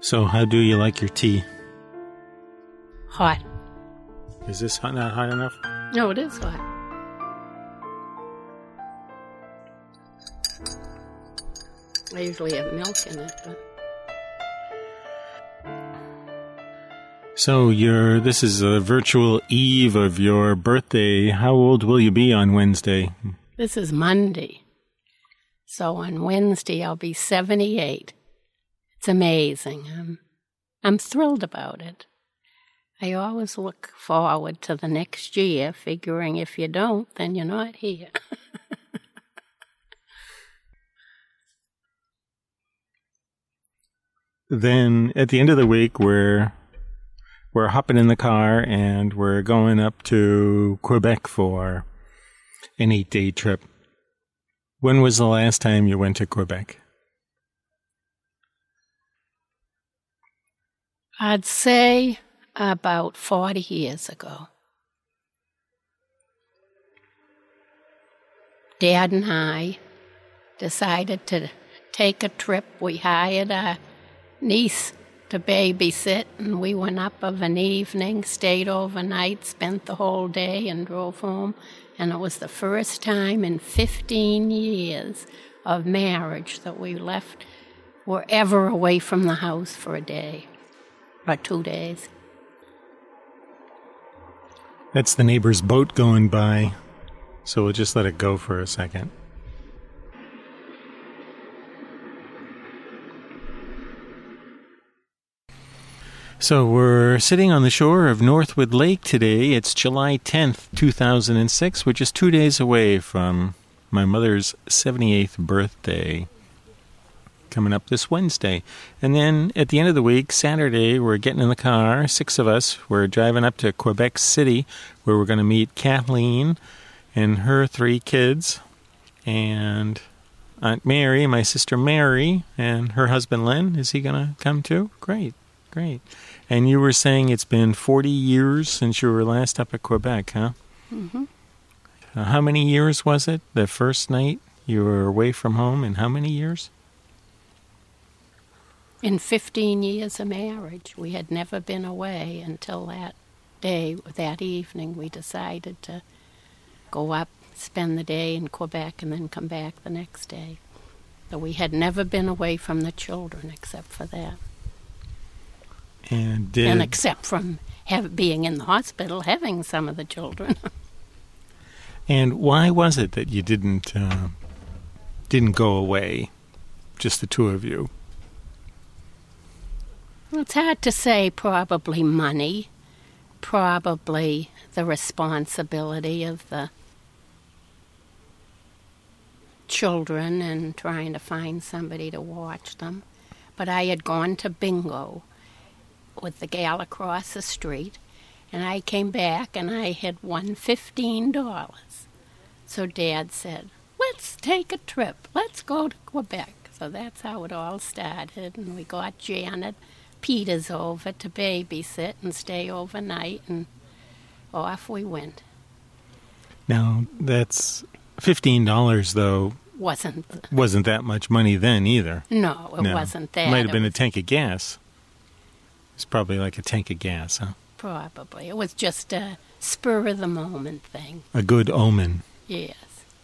So how do you like your tea? Hot. Is this not hot enough? No, it is hot. I usually have milk in it, but... So this is a virtual eve of your birthday. How old will you be on Wednesday? This is Monday. So on Wednesday, I'll be 78. It's amazing. I'm thrilled about it. I always look forward to the next year, figuring if you don't, then you're not here. Then at the end of the week, we're hopping in the car and we're going up to Quebec for an 8-day trip. When was the last time you went to Quebec? I'd say about 40 years ago. Dad and I decided to take a trip. We hired a niece to babysit, and we went up of an evening, stayed overnight, spent the whole day, and drove home. And it was the first time in 15 years of marriage that were ever away from the house for a day or 2 days. That's the neighbor's boat going by, so we'll just let it go for a second. So we're sitting on the shore of Northwood Lake today. It's July 10th, 2006, which is 2 days away from my mother's 78th birthday, coming up this Wednesday. And then at the end of the week, Saturday, we're getting in the car, 6 of us. We're driving up to Quebec City, where we're going to meet Kathleen and her 3 kids, and Aunt Mary, my sister Mary, and her husband Len. Is he going to come too? Great. And you were saying it's been 40 years since you were last up at Quebec, huh? Mm-hmm. How many years was it, the first night you were away from home, and how many years? In 15 years of marriage, we had never been away until that day, that evening. We decided to go up, spend the day in Quebec, and then come back the next day. So we had never been away from the children except for that. And except from being in the hospital, having some of the children. And why was it that you didn't go away, just the 2 of you? It's hard to say. Probably money, probably the responsibility of the children and trying to find somebody to watch them. But I had gone to bingo with the gal across the street, and I came back and I had won $15. So Dad said, let's take a trip. Let's go to Quebec. So that's how it all started, and we got Janet Peters over to babysit and stay overnight, and off we went. Now, that's $15, though. Wasn't that much money then either. No, it wasn't that. Might have been a tank of gas. It's probably like a tank of gas, huh? Probably. It was just a spur-of-the-moment thing. A good omen. Yes.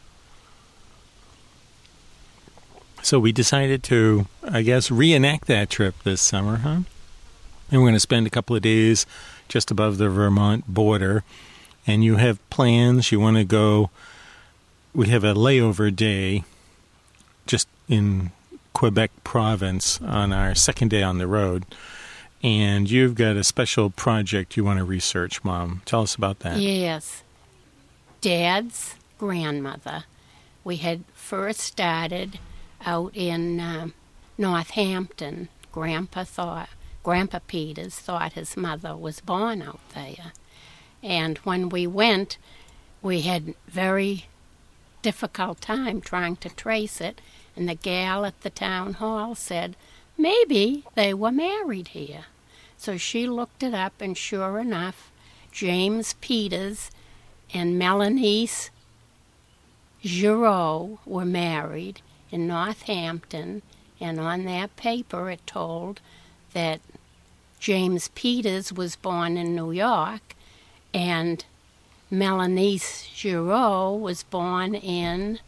So we decided to, I guess, reenact that trip this summer, huh? And we're going to spend a couple of days just above the Vermont border. And you have plans. You want to go. We have a layover day just in Quebec province on our second day on the road. And you've got a special project you want to research, Mom. Tell us about that. Yes. Dad's grandmother. We had first started out in Northampton. Grandpa Peters thought his mother was born out there. And when we went, we had very difficult time trying to trace it. And the gal at the town hall said, maybe they were married here. So she looked it up, and sure enough, James Peters and Melanice Giroux were married in Northampton, and on that paper it told that James Peters was born in New York, and Melanice Giraud was born in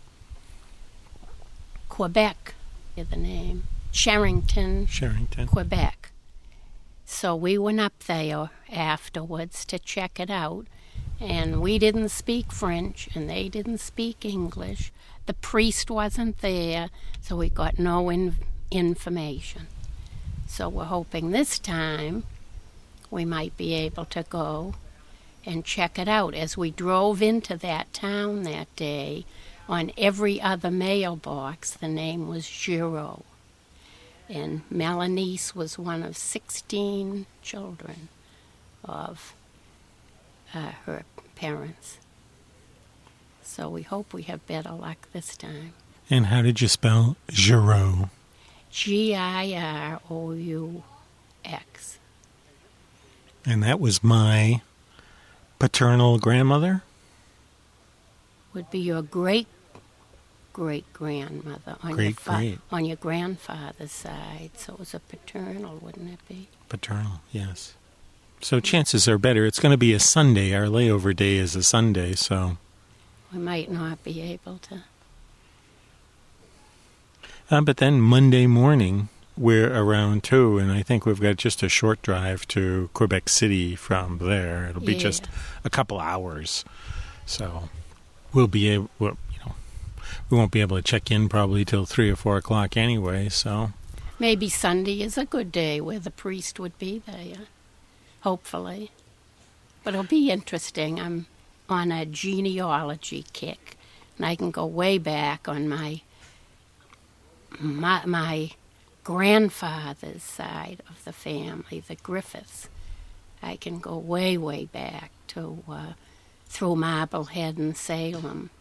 Quebec, the name, Sherrington, Quebec. So we went up there afterwards to check it out, and we didn't speak French, and they didn't speak English. The priest wasn't there, so we got no information. So we're hoping this time we might be able to go and check it out. As we drove into that town that day, on every other mailbox, the name was Giraud. And Melanice was one of 16 children of her parents. So we hope we have better luck this time. And how did you spell Giraud? Giroux. And that was my paternal grandmother? Would be your great-great-grandmother on your grandfather's side. So it was a paternal, wouldn't it be? Paternal, yes. So chances are better. It's going to be a Sunday. Our layover day is a Sunday, so... We might not be able to. But then Monday morning, we're around too, and I think we've got just a short drive to Quebec City from there. It'll be just a couple hours. So we'll be able, we won't be able to check in probably till 3 or 4 o'clock anyway, so... Maybe Sunday is a good day where the priest would be there, hopefully. But it'll be interesting. I'm on a genealogy kick, and I can go way back on my grandfather's side of the family, the Griffiths. I can go way, way back to through Marblehead and Salem.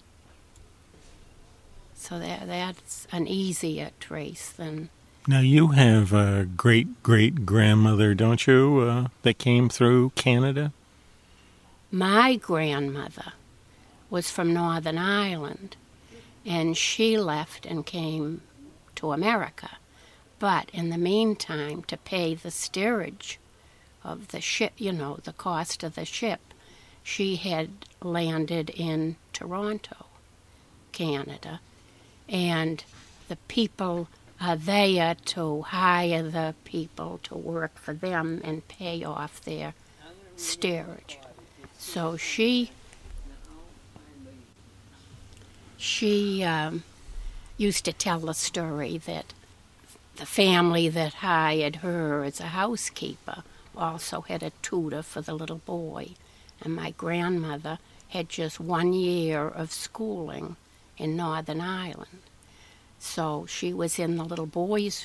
So that's an easier trace than... Now you have a great-great-grandmother, don't you, that came through Canada? My grandmother was from Northern Ireland, and she left and came to America. But in the meantime, to pay the steerage of the ship, the cost of the ship, she had landed in Toronto, Canada, and the people are there to hire the people to work for them and pay off their steerage. So she used to tell the story that the family that hired her as a housekeeper also had a tutor for the little boy. And my grandmother had just 1 year of schooling in Northern Ireland. So she was in the little boy's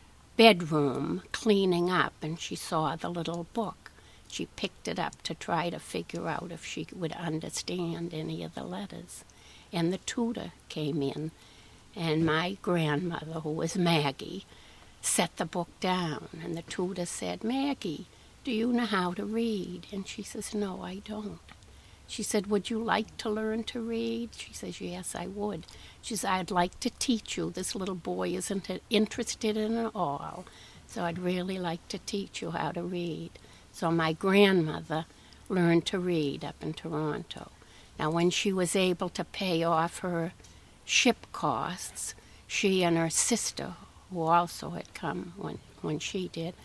bedroom cleaning up, and she saw the little book. She picked it up to try to figure out if she would understand any of the letters. And the tutor came in, and my grandmother, who was Maggie, set the book down. And the tutor said, "Maggie, do you know how to read?" And she says, "No, I don't." She said, "Would you like to learn to read?" She says, "Yes, I would." She says, "I'd like to teach you. This little boy isn't interested in it all, so I'd really like to teach you how to read." So my grandmother learned to read up in Toronto. Now, when she was able to pay off her ship costs, she and her sister, who also had come when she did,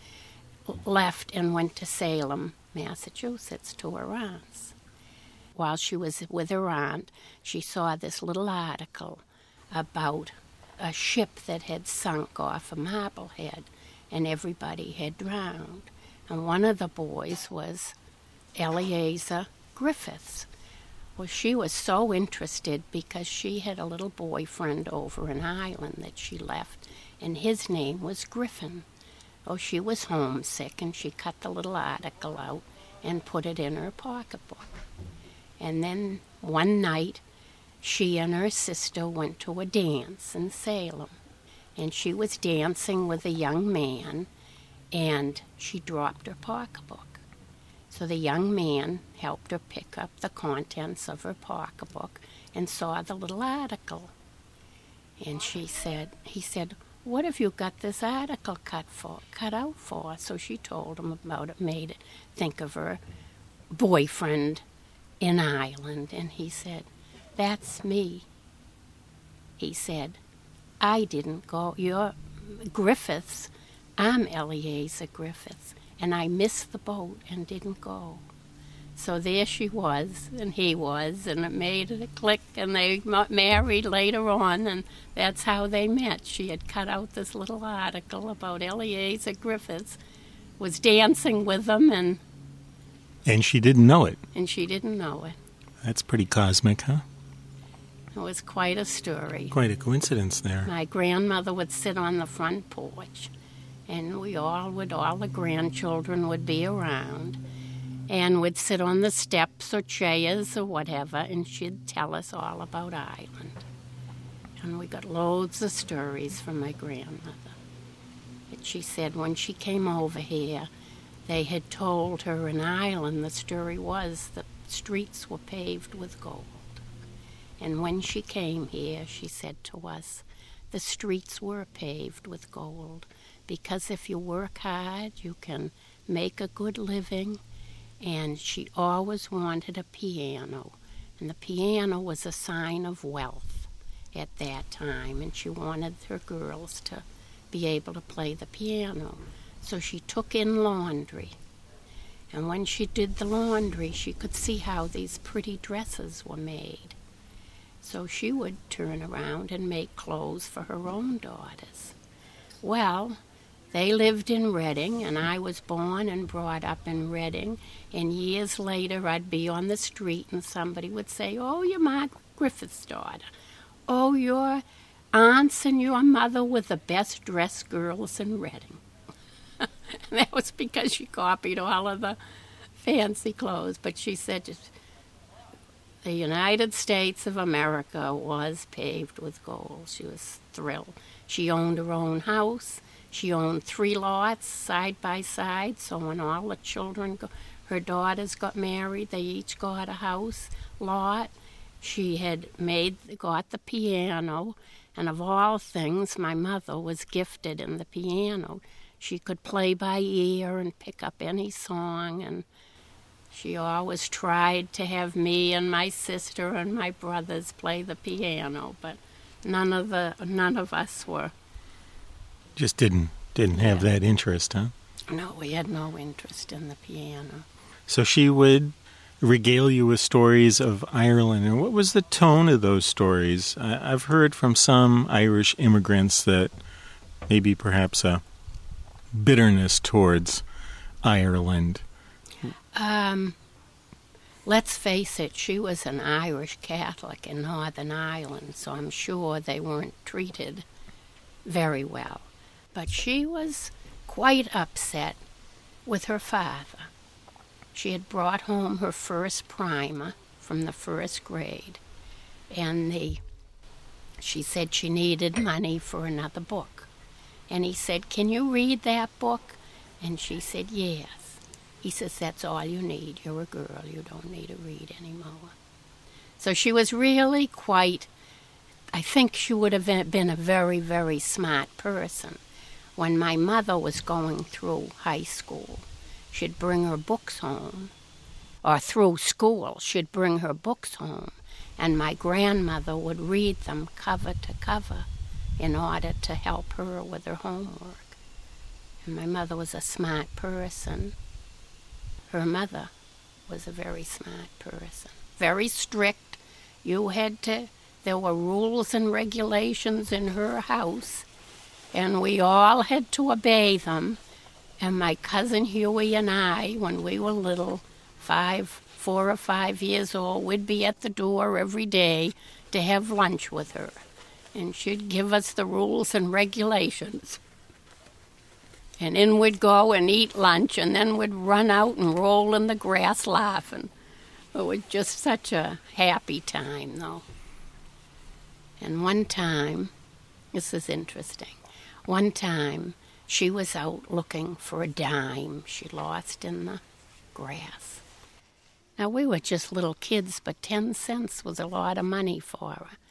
left and went to Salem, Massachusetts, to her aunt's. While she was with her aunt, she saw this little article about a ship that had sunk off of Marblehead, and everybody had drowned. And one of the boys was Eleazar Griffiths. Well, she was so interested because she had a little boyfriend over in Ireland that she left, and his name was Griffin. Oh, she was homesick, and she cut the little article out and put it in her pocketbook. And then one night, she and her sister went to a dance in Salem, and she was dancing with a young man, and she dropped her pocketbook. So the young man helped her pick up the contents of her pocketbook and saw the little article. And he said, what have you got this article cut out for? So she told him about it, made it think of her boyfriend in Ireland. And he said, that's me. He said, I didn't go. You're Griffiths. I'm Eliezer Griffiths. And I missed the boat and didn't go. So there she was, and he was, and it made it a click, and they married later on, and that's how they met. She had cut out this little article about Eliezer Griffiths, was dancing with them, and she didn't know it. And she didn't know it. That's pretty cosmic, huh? It was quite a story. Quite a coincidence there. My grandmother would sit on the front porch, and all the grandchildren would be around, and would sit on the steps or chairs or whatever, and she'd tell us all about Ireland. And we got loads of stories from my grandmother. But she said when she came over here, they had told her in Ireland the story was that streets were paved with gold. And when she came here, she said to us, the streets were paved with gold, because if you work hard, you can make a good living. And she always wanted a piano, and the piano was a sign of wealth at that time, and she wanted her girls to be able to play the piano. So she took in laundry, and when she did the laundry, she could see how these pretty dresses were made. So she would turn around and make clothes for her own daughters. Well, they lived in Reading, and I was born and brought up in Reading. And years later, I'd be on the street, and somebody would say, oh, you're Mark Griffith's daughter. Oh, your aunts and your mother were the best dressed girls in Reading. And that was because she copied all of the fancy clothes. But she said the United States of America was paved with gold. She was thrilled. She owned her own house. She owned 3 lots side by side, so when all the children, her daughters got married, they each got a house lot. She had got the piano, and of all things, my mother was gifted in the piano. She could play by ear and pick up any song, and she always tried to have me and my sister and my brothers play the piano, but none of us were. Just didn't have that interest, huh? No, we had no interest in the piano. So she would regale you with stories of Ireland. And what was the tone of those stories? I've heard from some Irish immigrants that maybe perhaps a bitterness towards Ireland. Let's face it, she was an Irish Catholic in Northern Ireland, so I'm sure they weren't treated very well. But she was quite upset with her father. She had brought home her first primer from the first grade, and she said she needed money for another book. And he said, can you read that book? And she said, yes. He says, that's all you need. You're a girl. You don't need to read anymore. So she was really quite, I think she would have been a very, very smart person. When my mother was going through high school, she'd bring her books home, or through school, she'd bring her books home, and my grandmother would read them cover to cover in order to help her with her homework. And my mother was a smart person. Her mother was a very smart person, very strict. There were rules and regulations in her house, and we all had to obey them. And my cousin Huey and I, when we were little, 4 or 5 years old, we'd be at the door every day to have lunch with her. And she'd give us the rules and regulations. And in we'd go and eat lunch, and then we'd run out and roll in the grass laughing. It was just such a happy time, though. And one time, this is interesting, one time she was out looking for a dime she lost in the grass. Now, we were just little kids, but 10 cents was a lot of money for her.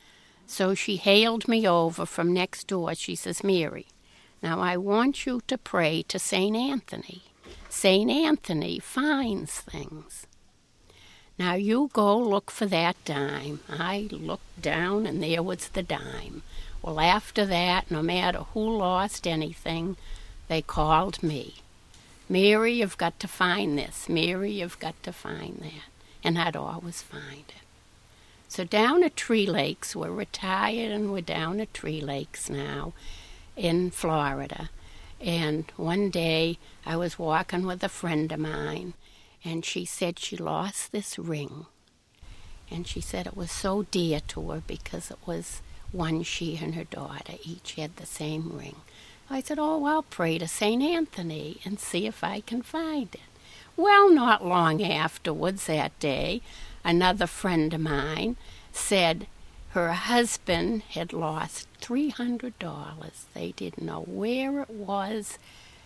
So she hailed me over from next door. She says, Mary, now I want you to pray to St. Anthony. St. Anthony finds things. Now you go look for that dime. I looked down and there was the dime. Well, after that, no matter who lost anything, they called me. Mary, you've got to find this. Mary, you've got to find that. And I'd always find it. So down at Tree Lakes, we're retired and we're down at Tree Lakes now in Florida. And one day I was walking with a friend of mine, and she said she lost this ring. And she said it was so dear to her because it was one she and her daughter each had the same ring. I said, oh, I'll pray to St. Anthony and see if I can find it. Well, not long afterwards that day, another friend of mine said her husband had lost $300. They didn't know where it was.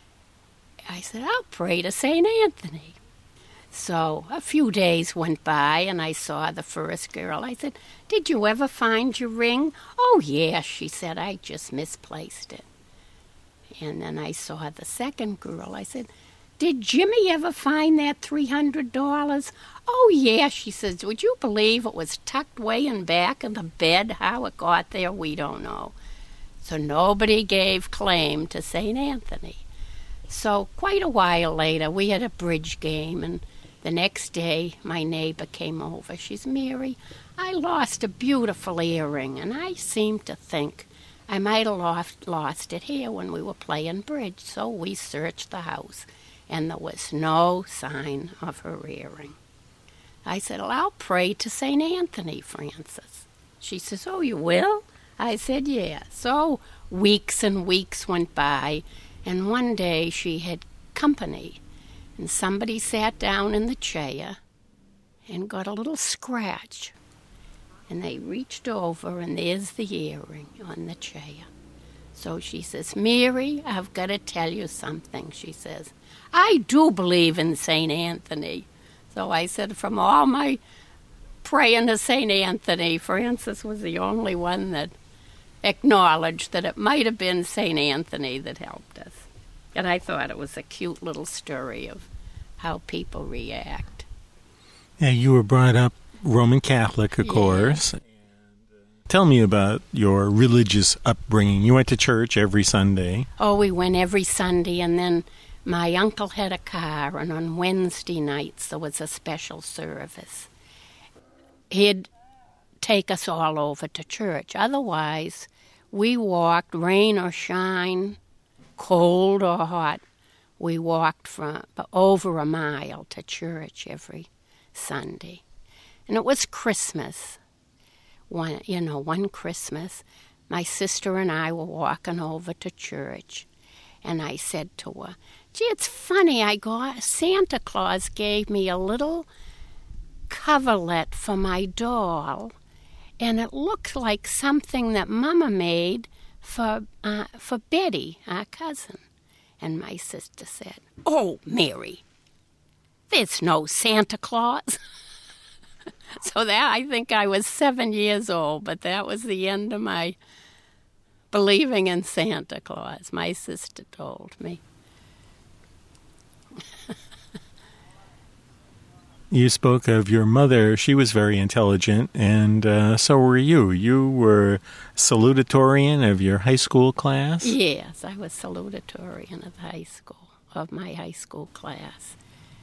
I said, I'll pray to St. Anthony. So a few days went by, and I saw the first girl. I said, did you ever find your ring? Oh, yeah, she said, I just misplaced it. And then I saw the second girl. I said, did Jimmy ever find that $300? Oh, yeah, she says, would you believe it was tucked way in back of the bed? How it got there, we don't know. So nobody gave claim to St. Anthony. So quite a while later, we had a bridge game, and the next day my neighbor came over. She's, Mary, I lost a beautiful earring, and I seem to think I might have lost it here when we were playing bridge. So we searched the house, and there was no sign of her earring. I said, well, I'll pray to St. Anthony, Frances. She says, oh, you will? I said, yeah. So weeks and weeks went by, and one day she had company, and somebody sat down in the chair and got a little scratch. And they reached over, and there's the earring on the chair. So she says, Mary, I've got to tell you something, she says. I do believe in St. Anthony. So I said, from all my praying to St. Anthony, Frances was the only one that acknowledged that it might have been St. Anthony that helped us. And I thought it was a cute little story of how people react. Yeah, you were brought up Roman Catholic, of course. Tell me about your religious upbringing. You went to church every Sunday. Oh, we went every Sunday, and then my uncle had a car, and on Wednesday nights there was a special service. He'd take us all over to church. Otherwise, we walked, rain or shine, cold or hot. We walked from over a mile to church every Sunday. And it was Christmas. One Christmas, my sister and I were walking over to church, and I said to her, gee, it's funny, Santa Claus gave me a little coverlet for my doll, and it looked like something that Mama made for Betty, our cousin. And my sister said, oh, Mary, there's no Santa Claus. So I think I was 7 years old, but that was the end of my believing in Santa Claus, my sister told me. You spoke of your mother. She was very intelligent, and so were you. You were salutatorian of your high school class? Yes, I was salutatorian of my high school class.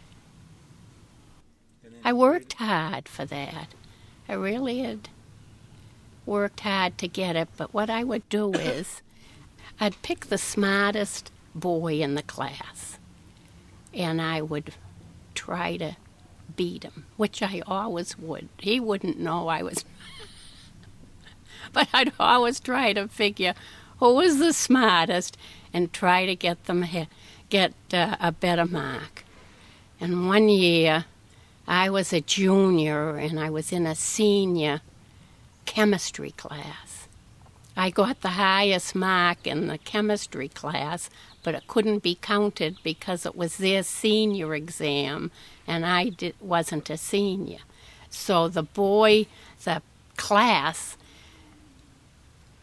I worked hard for that. I really had worked hard to get it, but what I would do is I'd pick the smartest boy in the class, and I would try to beat him, which I always would. He wouldn't know I was... But I'd always try to figure who was the smartest and try to get a better mark. And one year, I was a junior, and I was in a senior chemistry class. I got the highest mark in the chemistry class, but it couldn't be counted because it was their senior exam, and I wasn't a senior. So the class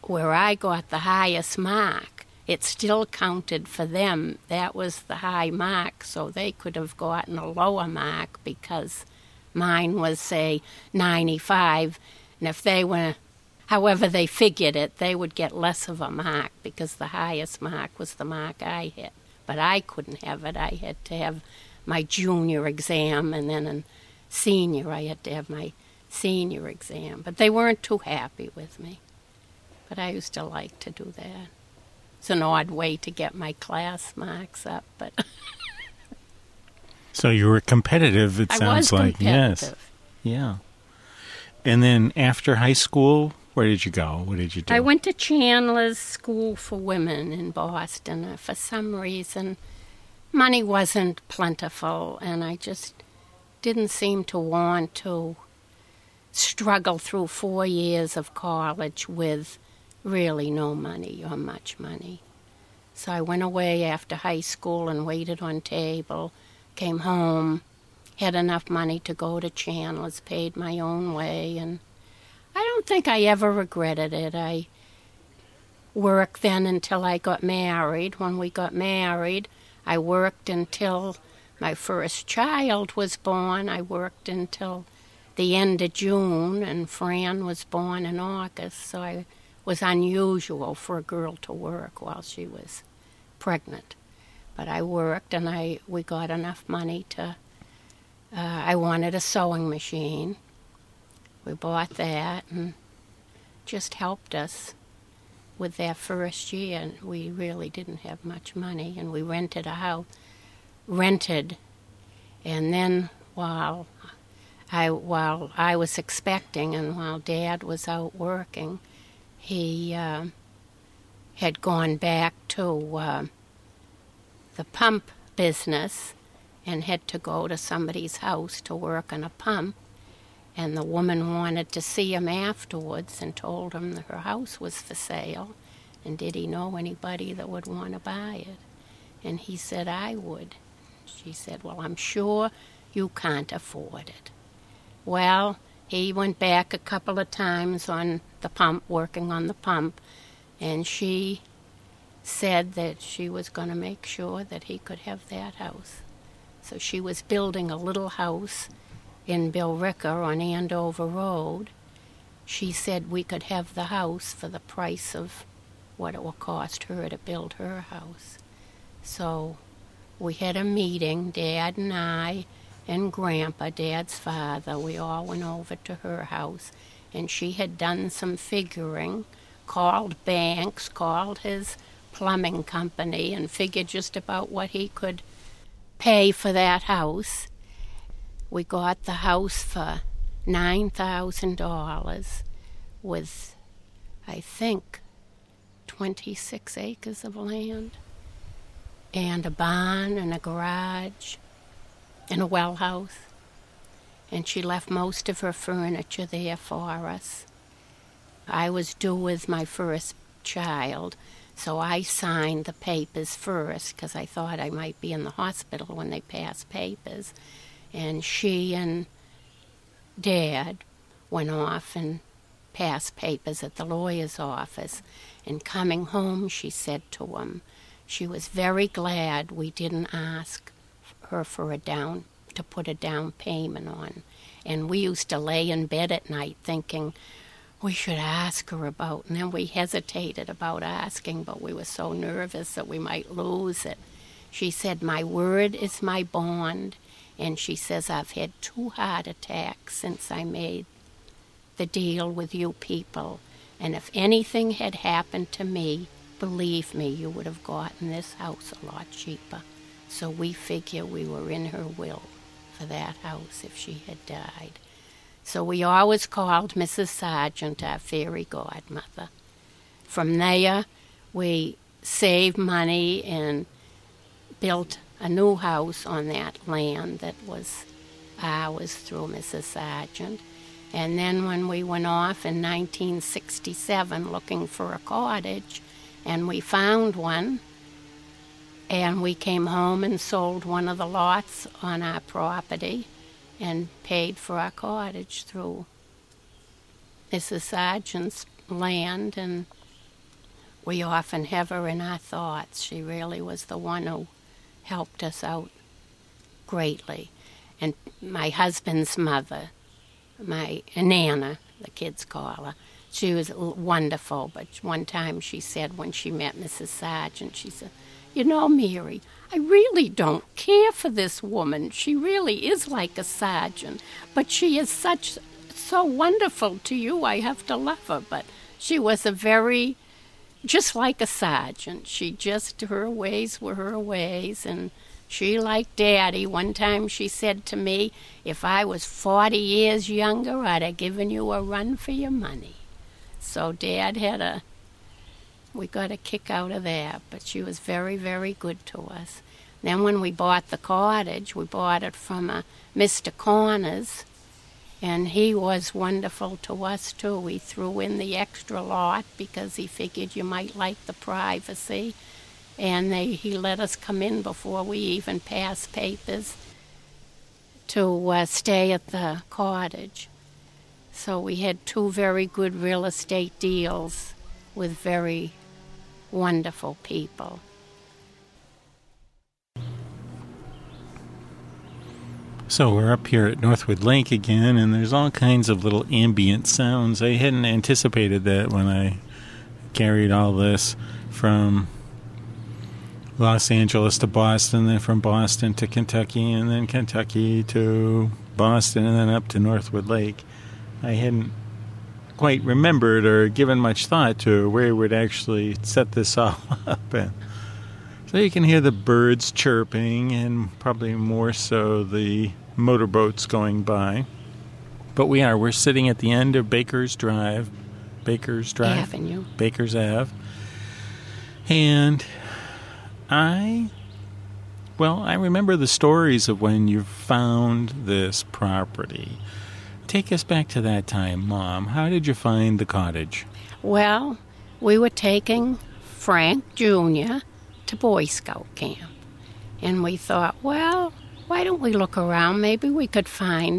where I got the highest mark, it still counted for them. That was the high mark, so they could have gotten a lower mark because mine was, say, 95. And if they were, however they figured it, they would get less of a mark because the highest mark was the mark I hit. But I couldn't have it. I had to have my junior exam, and then in senior I had to have my senior exam. But they weren't too happy with me. But I used to like to do that. It's an odd way to get my class marks up, but So you were competitive, it sounds like. Yes. Yeah. And then after high school, where did you go? What did you do? I went to Chandler's School for Women in Boston. For some reason, money wasn't plentiful, and I just didn't seem to want to struggle through 4 years of college with really no money or much money. So I went away after high school and waited on table, came home, had enough money to go to Chandler's, paid my own way, and I don't think I ever regretted it. I worked then until I got married. When we got married, I worked until my first child was born. I worked until the end of June, and Fran was born in August, so I was unusual for a girl to work while she was pregnant. But I worked, and we got enough money to, I wanted a sewing machine. We bought that, and just helped us with that first year. And we really didn't have much money, and we rented a house, and then while I was expecting and while Dad was out working, he had gone back to the pump business and had to go to somebody's house to work on a pump. And the woman wanted to see him afterwards and told him that her house was for sale. And did he know anybody that would want to buy it? And he said, I would. She said, well, I'm sure you can't afford it. Well, he went back a couple of times on the pump, working on the pump, and she said that she was going to make sure that he could have that house. So she was building a little house in Billerica on Andover Road. She said we could have the house for the price of what it will cost her to build her house. So we had a meeting, Dad and I and Grandpa, Dad's father. We all went over to her house, and she had done some figuring, called banks, called his plumbing company, and figured just about what he could pay for that house. We got the house for $9,000 with, I think, 26 acres of land and a barn and a garage and a well house. And she left most of her furniture there for us. I was due with my first child, so I signed the papers first because I thought I might be in the hospital when they passed papers. And she and Dad went off and passed papers at the lawyer's office. And coming home, she said to him, she was very glad we didn't ask her for to put a down payment on. And we used to lay in bed at night thinking we should ask her about, and then we hesitated about asking, but we were so nervous that we might lose it. She said, my word is my bond. And she says, I've had 2 heart attacks since I made the deal with you people. And if anything had happened to me, believe me, you would have gotten this house a lot cheaper. So we figure we were in her will for that house if she had died. So we always called Mrs. Sargent our fairy godmother. From there, we saved money and built a new house on that land that was ours through Mrs. Sargent. And then when we went off in 1967 looking for a cottage, and we found one, and we came home and sold one of the lots on our property and paid for our cottage through Mrs. Sargent's land, and we often have her in our thoughts. She really was the one who helped us out greatly. And my husband's mother, my Nana, the kids call her, she was wonderful. But one time she said, when she met Mrs. Sargent, she said, "You know, Mary, I really don't care for this woman. She really is like a sergeant, but she is so wonderful to you. I have to love her." But she was just like a sergeant. Her ways were her ways, and she liked Daddy. One time she said to me, "If I was 40 years younger, I'd have given you a run for your money." So Dad we got a kick out of that, but she was very, very good to us. Then when we bought the cottage, we bought it from Mr. Connors, and he was wonderful to us too. He threw in the extra lot because he figured you might like the privacy, and he let us come in before we even passed papers to stay at the cottage. So we had 2 very good real estate deals with very wonderful people. So we're up here at Northwood Lake again, and there's all kinds of little ambient sounds. I hadn't anticipated that when I carried all this from Los Angeles to Boston, then from Boston to Kentucky, and then Kentucky to Boston, and then up to Northwood Lake. I hadn't quite remembered or given much thought to where we would actually set this all up. And so you can hear the birds chirping and probably more so the motorboats going by. But we're sitting at the end of Baker's Avenue. Baker's Ave. And I remember the stories of when you found this property. Take us back to that time, Mom. How did you find the cottage? Well, we were taking Frank Jr. to Boy Scout camp. And we thought, well, why don't we look around? Maybe we could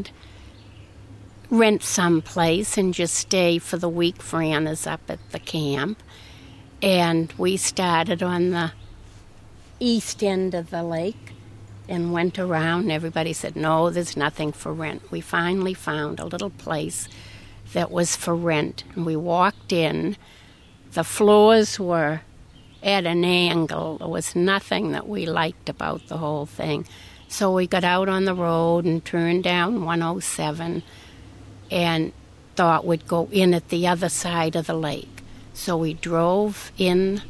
rent some place and just stay for the week Fran is up at the camp. And we started on the east end of the lake and went around, and everybody said, no, there's nothing for rent. We finally found a little place that was for rent, and we walked in. The floors were at an angle. There was nothing that we liked about the whole thing. So we got out on the road and turned down 107 and thought we'd go in at the other side of the lake. So we drove in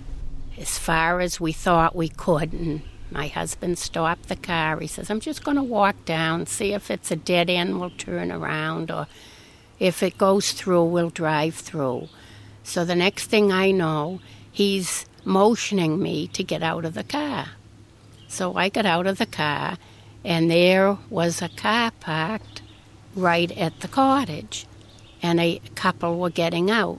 as far as we thought we could, and my husband stopped the car. He says, I'm just going to walk down, see if it's a dead end, we'll turn around, or if it goes through, we'll drive through. So the next thing I know, he's motioning me to get out of the car. So I got out of the car, and there was a car parked right at the cottage, and a couple were getting out.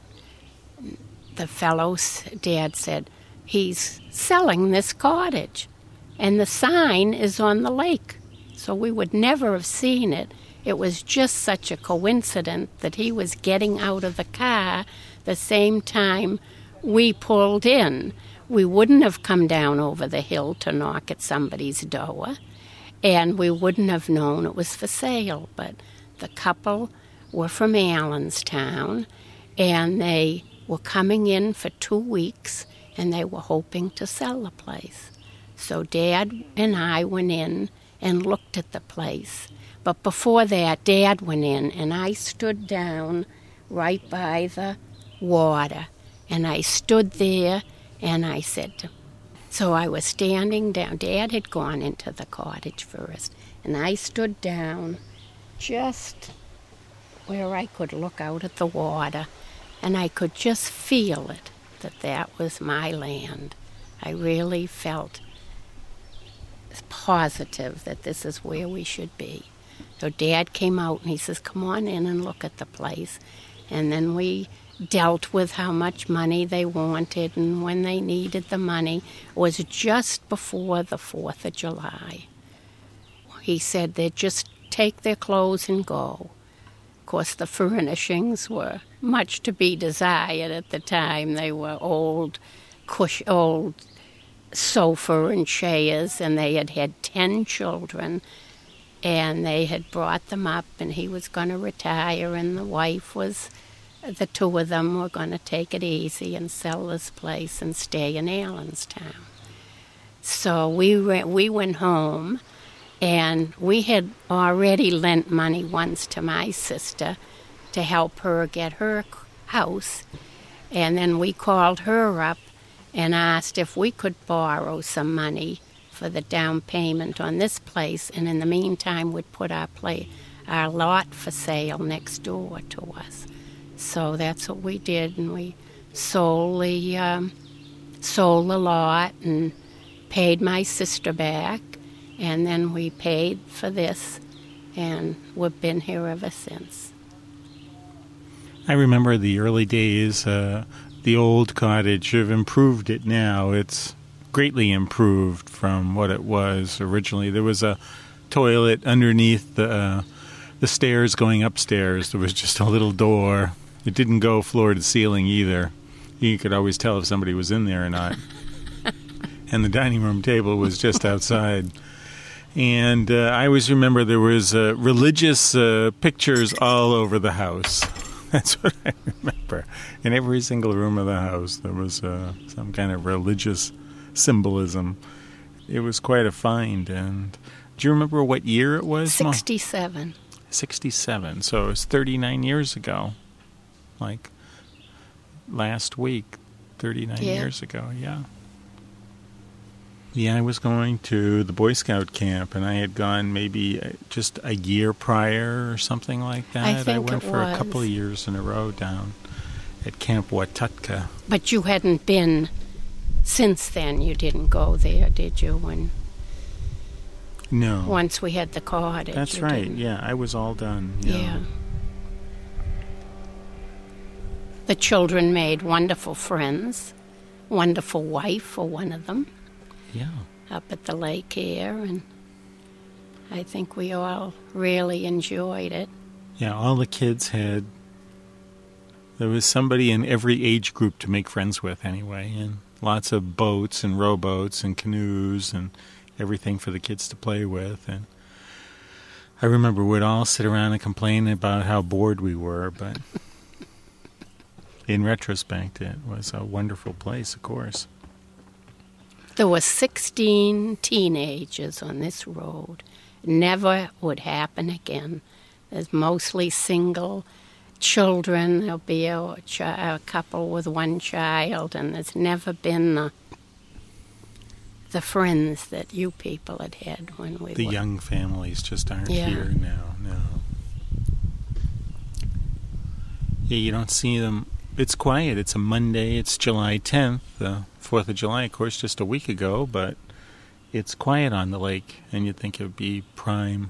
The fellow's dad said, he's selling this cottage, and the sign is on the lake. So we would never have seen it. It was just such a coincidence that he was getting out of the car the same time we pulled in. We wouldn't have come down over the hill to knock at somebody's door, and we wouldn't have known it was for sale. But the couple were from Allenstown, and they were coming in for 2 weeks, and they were hoping to sell the place. So Dad and I went in and looked at the place. But before that, Dad went in, and I stood down right by the water. And I stood there, and I said, so I was standing down. Dad had gone into the cottage first, and I stood down just where I could look out at the water, and I could just feel it, that was my land. I really felt positive that this is where we should be. So Dad came out, and he says, come on in and look at the place. And then we dealt with how much money they wanted and when they needed the money. It was just before the 4th of July. He said they'd just take their clothes and go. Of course, the furnishings were much to be desired at the time. They were old sofa and chairs, and they had 10 children, and they had brought them up, and he was going to retire, and the two of them were going to take it easy and sell this place and stay in Allenstown. So we went home, and we had already lent money once to my sister to help her get her house, and then we called her up and asked if we could borrow some money for the down payment on this place, and in the meantime we'd put our lot for sale next door to us. So that's what we did, and we sold the lot and paid my sister back, and then we paid for this, and we've been here ever since. I remember the early days. The old cottage, have improved it now. It's greatly improved from what it was originally. There was a toilet underneath the stairs going upstairs. There was just a little door. It didn't go floor to ceiling either. You could always tell if somebody was in there or not. And the dining room table was just outside. And I always remember there was religious pictures all over the house. That's what I remember. In every single room of the house, there was some kind of religious symbolism. It was quite a find. And do you remember what year it was? 67. 67. So it was 39 years ago. Like last week, 39 years ago, yeah. Yeah, I was going to the Boy Scout camp, and I had gone maybe just a year prior or something like that. I went for a couple of years in a row down at Camp Watutka. But you hadn't been since then. You didn't go there, did you? No. Once we had the cottage. That's right. Didn't. Yeah, I was all done. Yeah. The children made wonderful friends. Wonderful wife for one of them. Yeah. Up at the lake here, and I think we all really enjoyed it. Yeah, all the kids there was somebody in every age group to make friends with anyway, and lots of boats and rowboats and canoes and everything for the kids to play with. And I remember we'd all sit around and complain about how bored we were, but in retrospect, it was a wonderful place, of course. There were 16 teenagers on this road. Never would happen again. There's mostly single children. There'll be a couple with one child, and there's never been the friends that you people had when we were. The young families just aren't here now, no. Yeah, you don't see them. It's quiet. It's a Monday. It's July 10th, the 4th of July, of course, just a week ago, but it's quiet on the lake, and you'd think it would be prime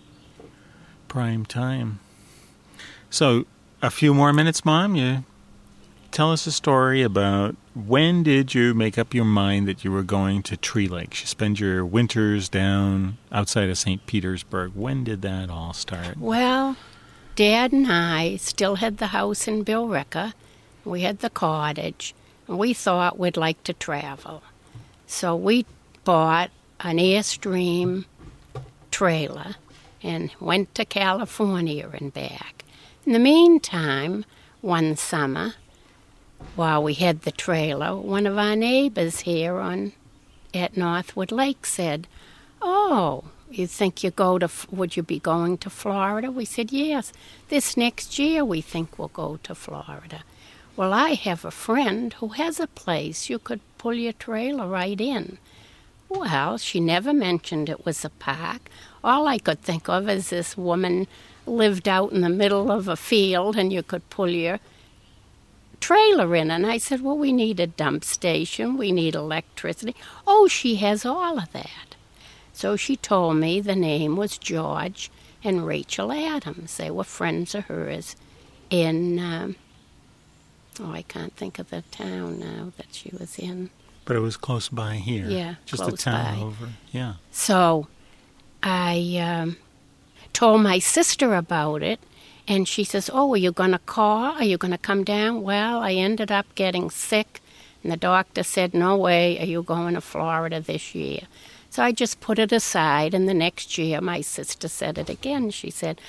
time. So, a few more minutes, Mom. You tell us a story about when did you make up your mind that you were going to Tree Lake? You spend your winters down outside of St. Petersburg. When did that all start? Well, Dad and I still had the house in Billerica. We had the cottage, and we thought we'd like to travel. So we bought an Airstream trailer and went to California and back. In the meantime, one summer, while we had the trailer, one of our neighbors here at Northwood Lake said, "Oh, you think would you be going to Florida?" We said, "Yes, this next year we think we'll go to Florida." "Well, I have a friend who has a place you could pull your trailer right in." Well, she never mentioned it was a park. All I could think of is this woman lived out in the middle of a field and you could pull your trailer in. And I said, "Well, we need a dump station. We need electricity." "Oh, she has all of that." So she told me the name was George and Rachel Adams. They were friends of hers in... I can't think of the town now that she was in. But it was close by here. Yeah, just close a town by. over. Yeah. So I told my sister about it, And she says, "Oh, are you going to call? Are you going to come down?" Well, I ended up getting sick, and the doctor said, "No way are you going to Florida this year." So I just put it aside, and the next year my sister said it again. She said,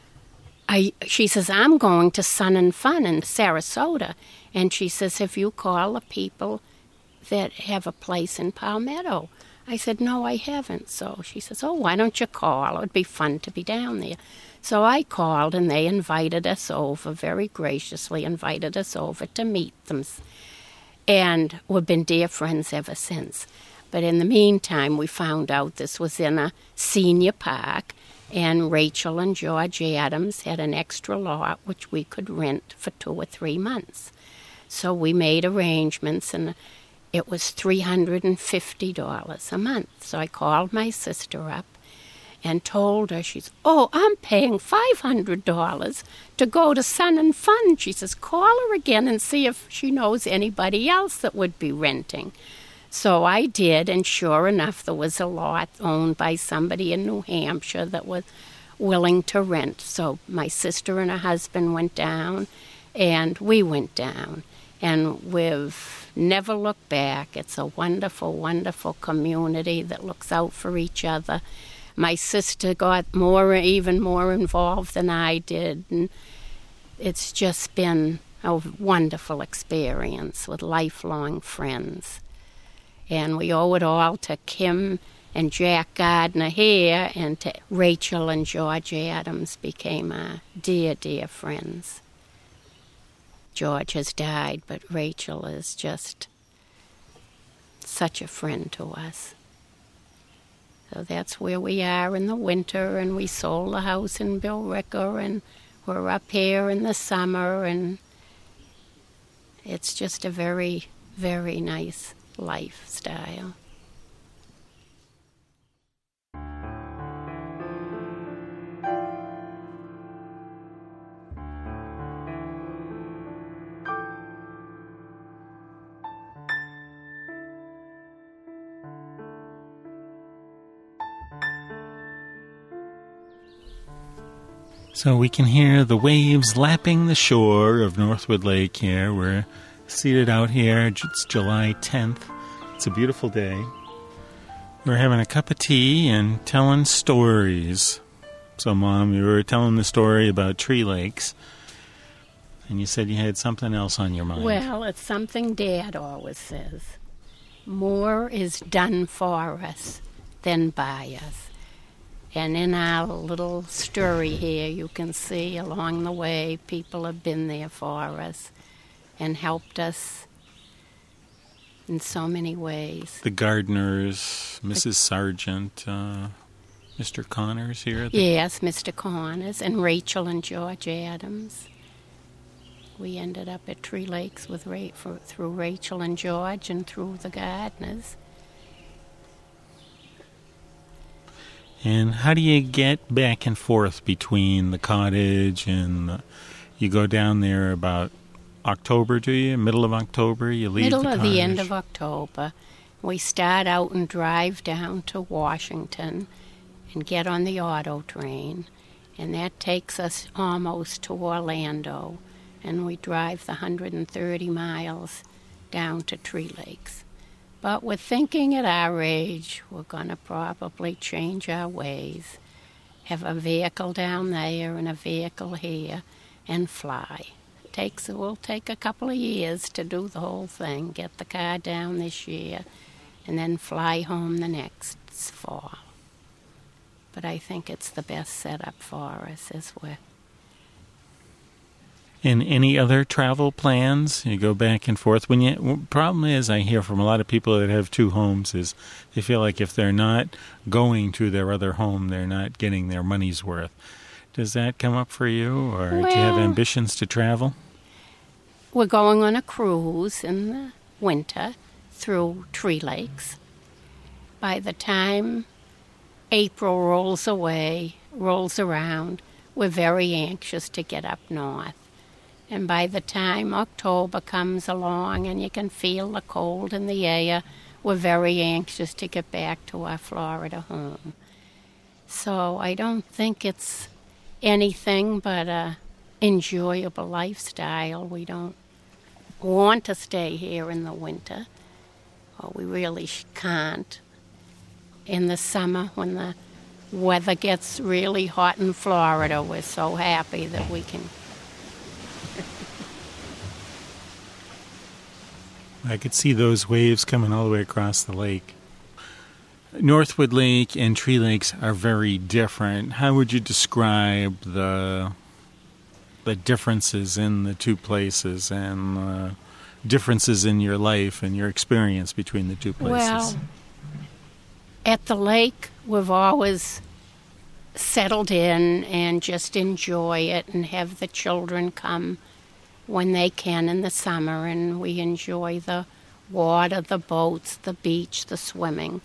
she says, "I'm going to Sun and Fun in Sarasota." And she says, "Have you called the people that have a place in Palmetto?" I said, "No, I haven't." So she says, "Oh, why don't you call? It would be fun to be down there." So I called, and they invited us over, very graciously invited us over to meet them. And we've been dear friends ever since. But in the meantime, we found out this was in a senior park, and Rachel and George Adams had an extra lot which we could rent for 2 or 3 months. So we made arrangements, and it was $350 a month. So I called my sister up and told her, she's, "Oh, I'm paying $500 to go to Sun and Fun." She says, "Call her again and see if she knows anybody else that would be renting." So I did, and sure enough, there was a lot owned by somebody in New Hampshire that was willing to rent. So my sister and her husband went down, and we went down. And we've never looked back. It's a wonderful, wonderful community that looks out for each other. My sister got even more involved than I did, and it's just been a wonderful experience with lifelong friends. And we owe it all to Kim and Jack Gardner here, and to Rachel and George Adams became our dear, dear friends. George has died, but Rachel is just such a friend to us. So that's where we are in the winter, and we sold the house in Billerica, and we're up here in the summer, and it's just a very, very nice lifestyle. So we can hear the waves lapping the shore of Northwood Lake here. We're seated out here. It's July 10th. It's a beautiful day. We're having a cup of tea and telling stories. So, Mom, you were telling the story about Tree Lakes, and you said you had something else on your mind. Well, it's something Dad always says. More is done for us than by us. And in our little story here, you can see along the way people have been there for us and helped us in so many ways. The Gardners, Mrs. Sargent, Mr. Connors here? Yes, Mr. Connors, and Rachel and George Adams. We ended up at Tree Lakes with through Rachel and George and through the Gardners. And how do you get back and forth between the cottage and you go down there about October, do you? Middle of October, you leave Middle the of cottage? the end of October. We start out and drive down to Washington and get on the auto train. And that takes us almost to Orlando. And we drive the 130 miles down to Tree Lakes. But we're thinking at our age, we're going to probably change our ways, have a vehicle down there and a vehicle here, and fly. Will take a couple of years to do the whole thing, get the car down this year, and then fly home the next fall. But I think it's the best setup for us as we're. And any other travel plans? You go back and forth. Problem is, I hear from a lot of people that have two homes, is they feel like if they're not going to their other home, they're not getting their money's worth. Does that come up for you, or do you have ambitions to travel? We're going on a cruise in the winter through Tree Lakes. By the time April rolls around, we're very anxious to get up north. And by the time October comes along and you can feel the cold in the air, we're very anxious to get back to our Florida home. So I don't think it's anything but a enjoyable lifestyle. We don't want to stay here in the winter, or we really can't. In the summer, when the weather gets really hot in Florida, we're so happy that we can. I could see those waves coming all the way across the lake. Northwood Lake and Tree Lakes are very different. How would you describe the differences in the two places and differences in your life and your experience between the two places? Well, at the lake, we've always settled in and just enjoy it and have the children come when they can in the summer, and we enjoy the water, the boats, the beach, the swimming.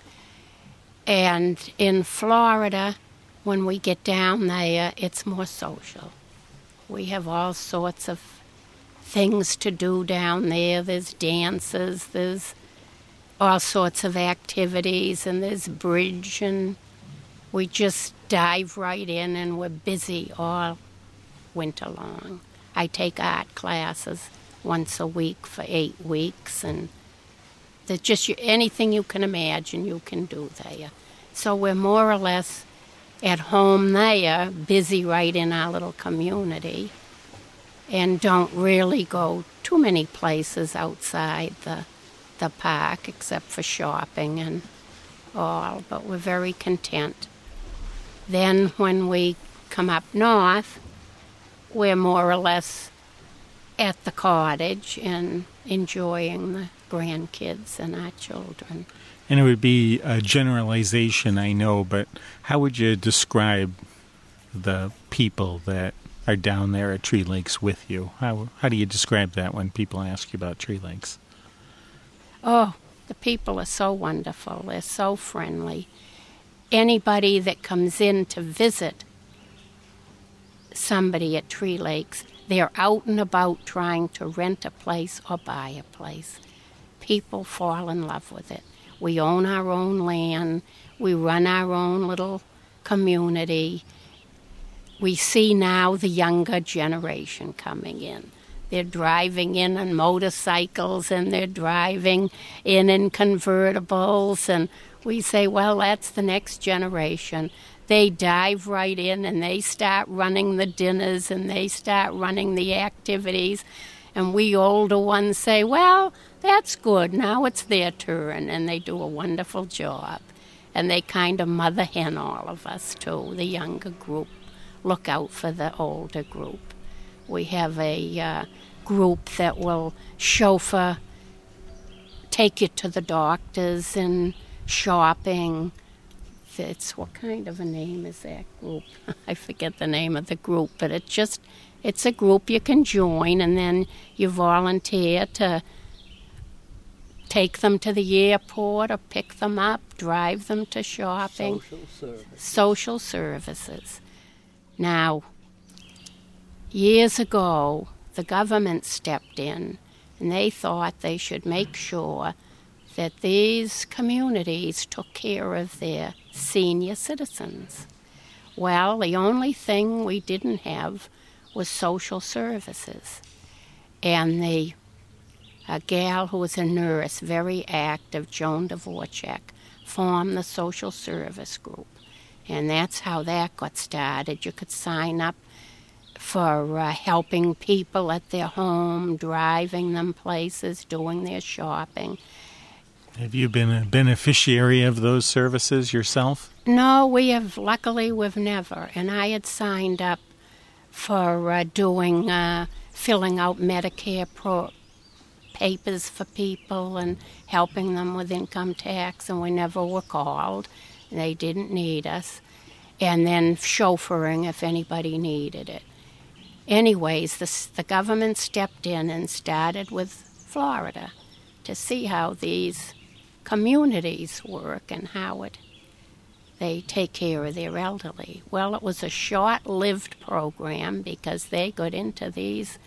And in Florida, when we get down there, it's more social. We have all sorts of things to do down there. There's dances, there's all sorts of activities, and there's bridge, and we just dive right in, and we're busy all winter long. I take art classes once a week for 8 weeks, and there's just anything you can imagine you can do there. So we're more or less at home there, busy right in our little community, and don't really go too many places outside the park except for shopping and all, but we're very content. Then when we come up north, we're more or less at the cottage and enjoying the grandkids and our children. And it would be a generalization, I know, but how would you describe the people that are down there at Tree Lakes with you? How do you describe that when people ask you about Tree Lakes? Oh, the people are so wonderful. They're so friendly. Anybody that comes in to visit somebody at Tree Lakes, they're out and about trying to rent a place or buy a place. People fall in love with it. We own our own land. We run our own little community. We see now the younger generation coming in. They're driving in on motorcycles, and they're driving in convertibles, and we say, well, that's the next generation. They dive right in, and they start running the dinners, and they start running the activities. And we older ones say, well, that's good. Now it's their turn, and they do a wonderful job. And they kind of mother hen all of us, too, the younger group. Look out for the older group. We have a group that will chauffeur, take you to the doctors and shopping. What kind of a name is that group? I forget the name of the group, but it's a group you can join, and then you volunteer to take them to the airport or pick them up, drive them to shopping. Social services. Now, years ago, the government stepped in, and they thought they should make sure that these communities took care of their senior citizens. Well, the only thing we didn't have was social services. And a gal who was a nurse, very active, Joan Dvorak, formed the social service group. And that's how that got started. You could sign up for helping people at their home, driving them places, doing their shopping. Have you been a beneficiary of those services yourself? No, luckily we've never. And I had signed up for filling out Medicare papers for people and helping them with income tax, and we never were called. They didn't need us. And then chauffeuring if anybody needed it. Anyways, the government stepped in and started with Florida to see how these communities work and how they take care of their elderly. Well, it was a short-lived program because they got into these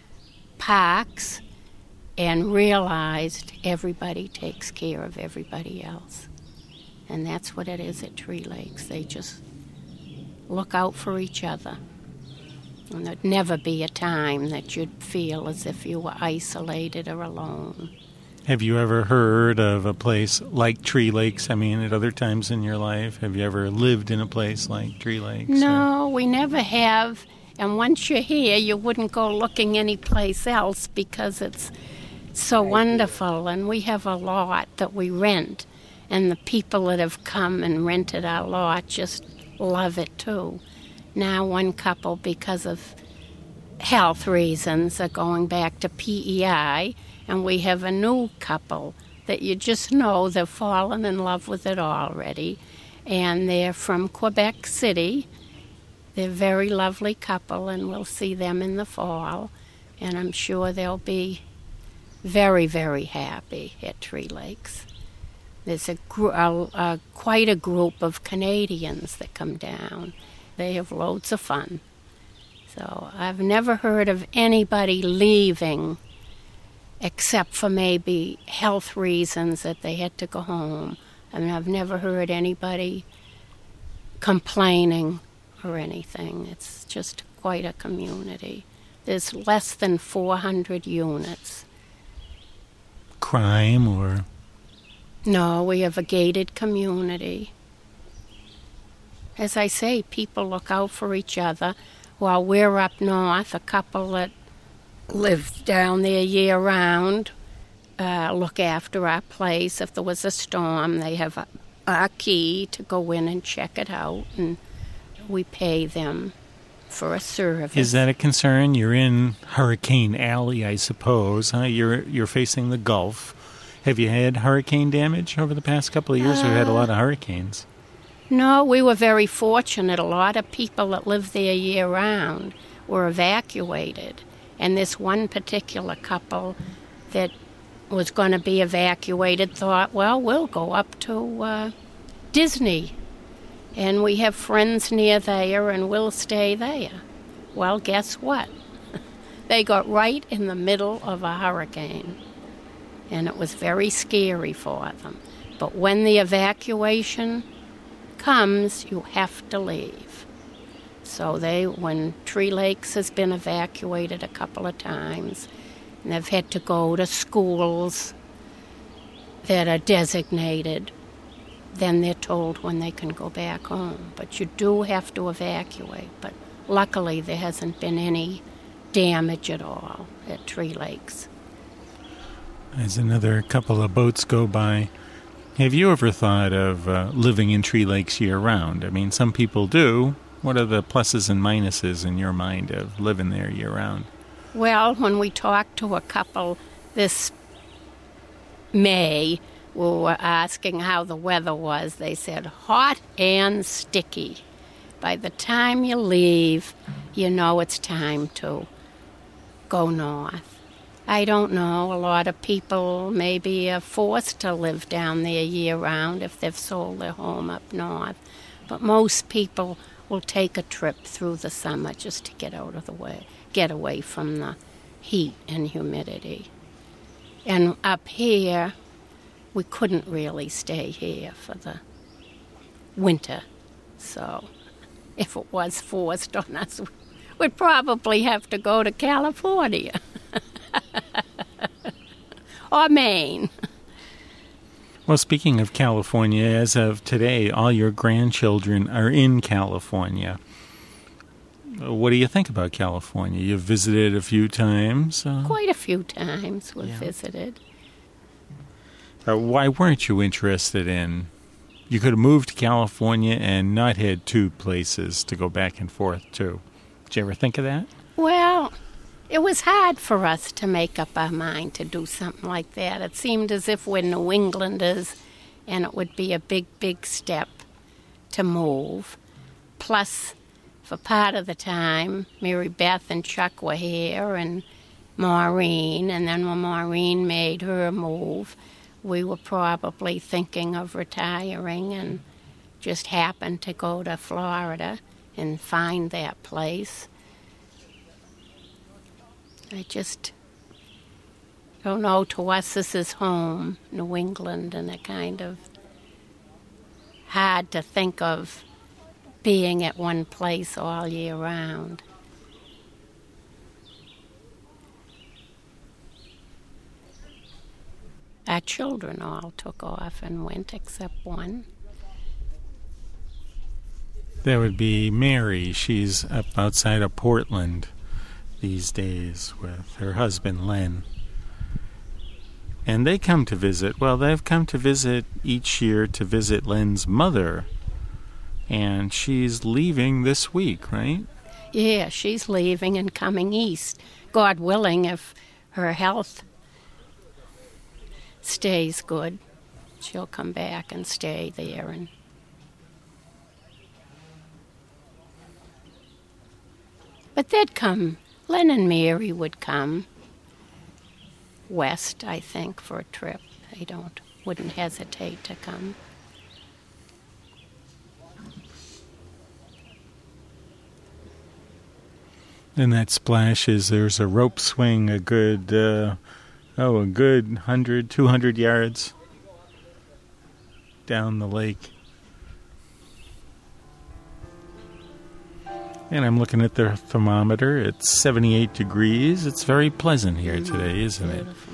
parks and realized everybody takes care of everybody else. And that's what it is at Tree Lakes. They just look out for each other. And there'd never be a time that you'd feel as if you were isolated or alone. Have you ever heard of a place like Tree Lakes? I mean, at other times in your life, have you ever lived in a place like Tree Lakes? No, we never have. And once you're here, you wouldn't go looking anyplace else because it's so wonderful. And we have a lot that we rent. And the people that have come and rented our lot just love it too. Now one couple, because of health reasons, are going back to PEI. And we have a new couple that you just know they've fallen in love with it already. And they're from Quebec City. They're a very lovely couple, and we'll see them in the fall. And I'm sure they'll be very, very happy at Tree Lakes. There's quite a group of Canadians that come down. They have loads of fun. So I've never heard of anybody leaving except for maybe health reasons that they had to go home. I mean, I've never heard anybody complaining or anything. It's just quite a community. There's less than 400 units. Crime or? No, we have a gated community. As I say, people look out for each other. While we're up north, a couple that live down there year-round look after our place. If there was a storm, they have a key to go in and check it out, and we pay them for a service. Is that a concern? You're in Hurricane Alley, I suppose. Huh? You're facing the Gulf. Have you had hurricane damage over the past couple of years? We've had a lot of hurricanes. No, we were very fortunate. A lot of people that live there year-round were evacuated. And this one particular couple that was going to be evacuated thought, well, we'll go up to Disney. And we have friends near there, and we'll stay there. Well, guess what? They got right in the middle of a hurricane. And it was very scary for them. But when the evacuation comes, you have to leave. So when Tree Lakes has been evacuated a couple of times, and they've had to go to schools that are designated, then they're told when they can go back home. But you do have to evacuate. But luckily there hasn't been any damage at all at Tree Lakes. As another couple of boats go by, have you ever thought of living in Tree Lakes year-round? I mean, some people do. What are the pluses and minuses in your mind of living there year-round? Well, when we talked to a couple this May, we were asking how the weather was. They said hot and sticky. By the time you leave, you know it's time to go north. I don't know. A lot of people maybe are forced to live down there year-round if they've sold their home up north. But most people will take a trip through the summer just to get away from the heat and humidity. And up here, we couldn't really stay here for the winter. So if it was forced on us, we'd probably have to go to California. Or Maine. Well, speaking of California, as of today, all your grandchildren are in California. What do you think about California? You've visited a few times? Quite a few times we've visited. Why weren't you interested in... You could have moved to California and not had two places to go back and forth to. Did you ever think of that? Well, it was hard for us to make up our mind to do something like that. It seemed as if we're New Englanders and it would be a big, big step to move. Plus, for part of the time, Mary Beth and Chuck were here and Maureen, and then when Maureen made her move, we were probably thinking of retiring and just happened to go to Florida and find that place. I just don't know. To us, this is home, New England, and it kind of hard to think of being at one place all year round. Our children all took off and went except one. That would be Mary. She's up outside of Portland these days with her husband, Len. And they come to visit. Well, they've come to visit each year to visit Len's mother. And she's leaving this week, right? Yeah, she's leaving and coming east. God willing, if her health stays good, she'll come back and stay there. And but they'd come. Len and Mary would come west, I think, for a trip. They wouldn't hesitate to come. And that splash is there's a rope swing a good 100, 200 yards down the lake. And I'm looking at the thermometer. It's 78 degrees. It's very pleasant here today, isn't it? Beautiful.